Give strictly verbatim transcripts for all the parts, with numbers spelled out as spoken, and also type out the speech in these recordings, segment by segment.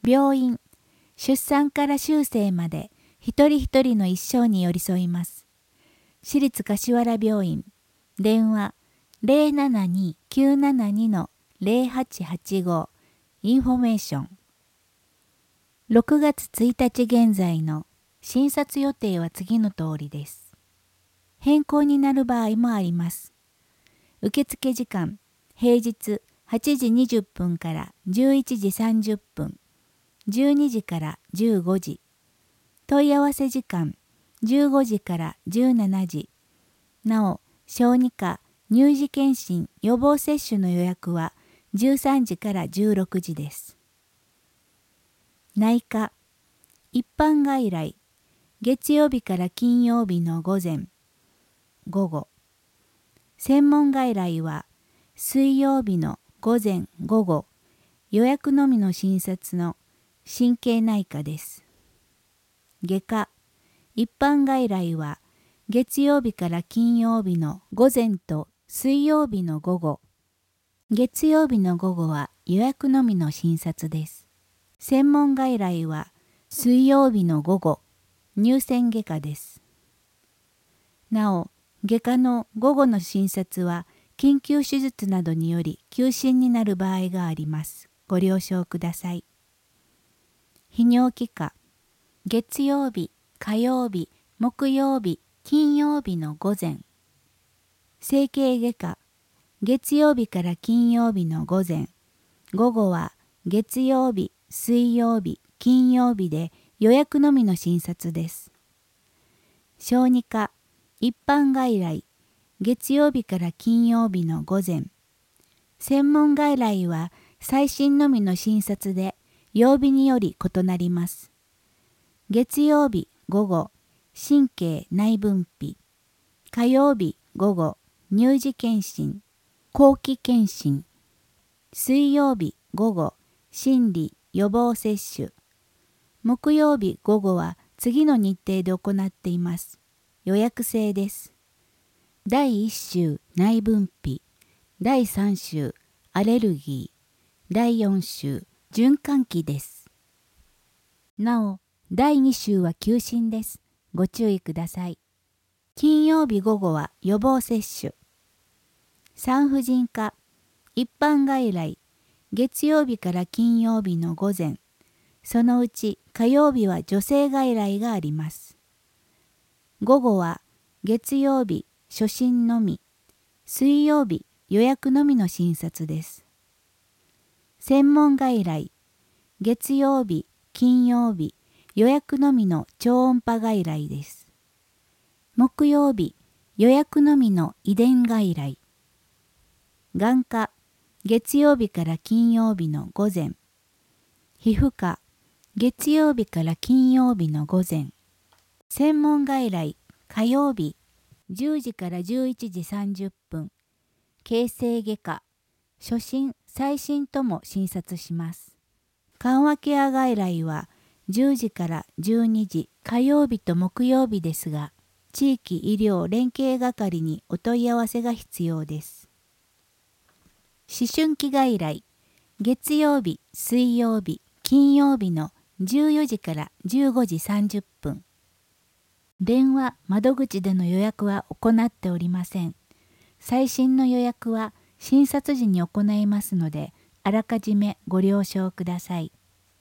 病院、出産から終生まで一人一人の一生に寄り添います。市立柏原病院、電話 ゼロななに きゅうななに ゼロはちはちご インフォメーション。ろくがつついたち現在の診察予定は次の通りです。変更になる場合もあります。受付時間、平日はちじにじゅっぷんからじゅういちじさんじゅっぷん、じゅうにじからじゅうごじ。問い合わせ時間、じゅうごじからじゅうしちじ。なお、小児科、乳児健診、予防接種の予約はじゅうさんじからじゅうろくじです。内科、一般外来、月曜日から金曜日の午前、午後。専門外来は水曜日の午前午後、予約のみの診察の神経内科です。外科、一般外来は月曜日から金曜日の午前と水曜日の午後。月曜日の午後は予約のみの診察です。専門外来は水曜日の午後、乳腺外科です。なお、外科の午後の診察は緊急手術などにより休診になる場合があります。ご了承ください。泌尿器科、月曜日、火曜日、木曜日、金曜日の午前。整形外科、月曜日から金曜日の午前。午後は月曜日、水曜日、金曜日で予約のみの診察です。小児科、一般外来、月曜日から金曜日の午前。専門外来は最新のみの診察で曜日により異なります。月曜日午後、神経内分泌。火曜日午後、乳児健診、後期健診。水曜日午後、心理予防接種。木曜日午後は次の日程で行っています。予約制です。だいいっ週内分泌、だいさん週アレルギー、だいよん週循環器です。なお、だいに週は休診です。ご注意ください。金曜日午後は予防接種。産婦人科、一般外来、月曜日から金曜日の午前。そのうち火曜日は女性外来があります。午後は月曜日初診のみ、水曜日予約のみの診察です。専門外来、月曜日、金曜日予約のみの超音波外来です。木曜日予約のみの遺伝外来。眼科、月曜日から金曜日の午前。皮膚科、月曜日から金曜日の午前。専門外来、火曜日、じゅうじからじゅういちじさんじゅっぷん。形成外科、初診、再診とも診察します。緩和ケア外来はじゅうじからじゅうにじ、火曜日と木曜日ですが、地域医療連携係にお問い合わせが必要です。思春期外来、月曜日、水曜日、金曜日のじゅうよじからじゅうごじさんじゅっぷん。電話・窓口での予約は行っておりません。最新の予約は診察時に行いますので、あらかじめご了承ください。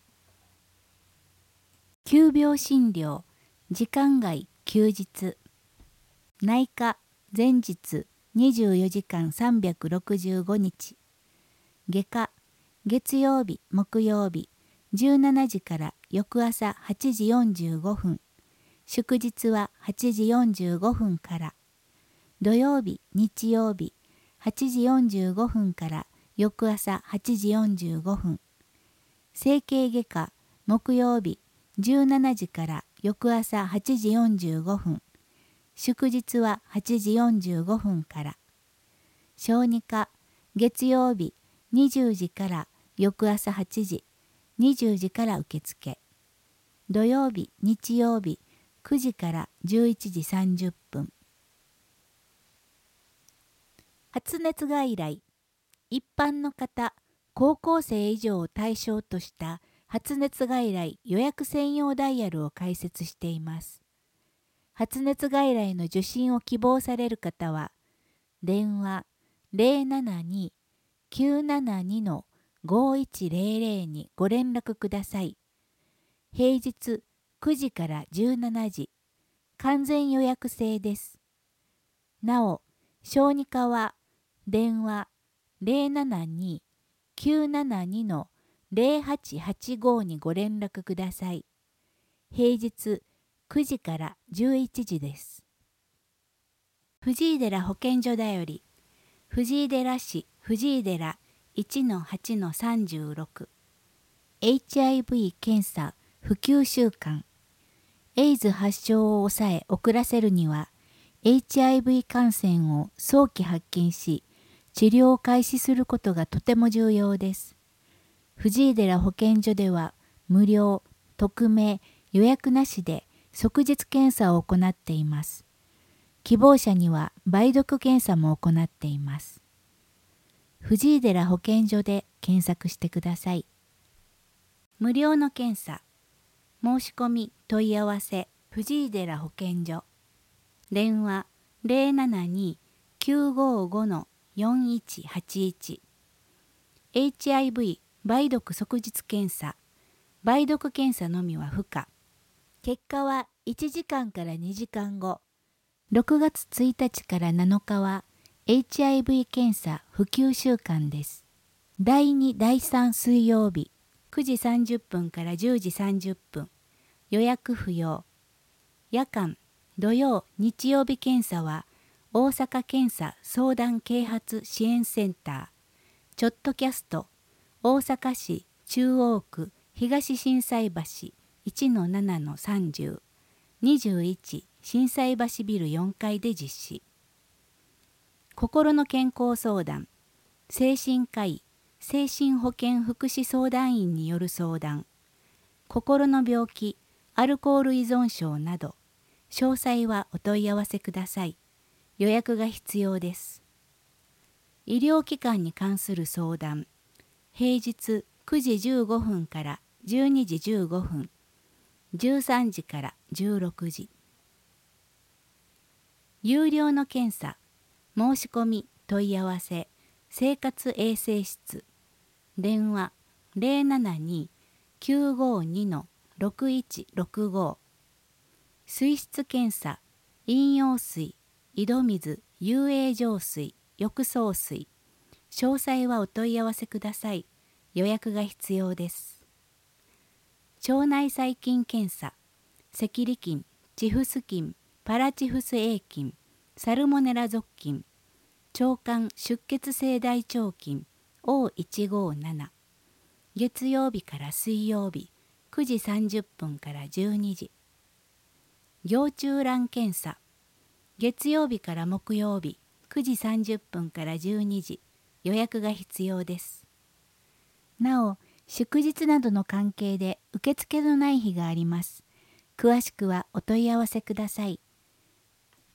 急病診療、時間外、休日。内科、前日、にじゅうよじかんさんびゃくろくじゅうごにち。外科、月曜日、木曜日、じゅうしちじから翌朝はちじよんじゅうごふん。祝日ははちじよんじゅうごふんから。土曜日、日曜日、はちじよんじゅうごふんから翌朝はちじよんじゅうごふん。整形外科、木曜日、じゅうしちじから翌朝はちじよんじゅうごふん。祝日ははちじよんじゅうごふんから。小児科、月曜日、にじゅうじから翌朝はちじ、にじゅうじから受付。土曜日、日曜日、くじからじゅういちじさんじゅっぷん。発熱外来、一般の方、高校生以上を対象とした発熱外来予約専用ダイヤルを開設しています。発熱外来の受診を希望される方は、電話 ゼロななに きゅうななに ごいちゼロゼロ にご連絡ください。平日くじからじゅうしちじ、完全予約制です。なお、小児科は電話 ゼロななに きゅうななに ゼロはちはちご にご連絡ください。平日くじからじゅういちじです。藤井寺保健所だより、藤井寺市藤井寺 いちのはちのさんじゅうろく エイチアイブイ 検査普及週間。エイズ発症を抑え遅らせるには、エイチアイブイ 感染を早期発見し、治療を開始することがとても重要です。藤井寺保健所では、無料、匿名、予約なしで即日検査を行っています。希望者には梅毒検査も行っています。藤井寺保健所で検索してください。無料の検査。申し込み問い合わせ藤井寺保健所。電話 ゼロななに きゅうごご よんいちはちいち。エイチアイブイ 梅毒即日検査。梅毒検査のみは不可。結果はいちじかんからにじかんご。ろくがつついたちからなのかは エイチアイブイ 検査普及週間です。だいに、だいさん水曜日、くじさんじゅっぷんからじゅうじさんじゅっぷん。予約不要。夜間、土曜、日曜日検査は大阪検査相談啓発支援センター、ちょっとキャスト、大阪市中央区東心斎橋 いちのななのさんじゅう、にじゅういち心斎橋ビルよんかいで実施。心の健康相談、精神科医、精神保健福祉相談員による相談、心の病気、アルコール依存症など、詳細はお問い合わせください。予約が必要です。医療機関に関する相談、平日くじじゅうごふんからじゅうにじじゅうごふん、じゅうさんじからじゅうろくじ。有料の検査、申し込み問い合わせ、生活衛生室、電話 ゼロななに きゅうごに ろくいちろくご。水質検査、飲用水、井戸水、遊泳浄水、浴槽水。詳細はお問い合わせください。予約が必要です。腸内細菌検査、赤痢菌、チフス菌、パラチフス A 菌、サルモネラ属菌、腸管出血性大腸菌 オーいちごなな。月曜日から水曜日、くじさんじゅっぷんからじゅうにじ。行虫卵検査、月曜日から木曜日、くじさんじゅっぷんからじゅうにじ。予約が必要です。なお、祝日などの関係で受付のない日があります。詳しくはお問い合わせください。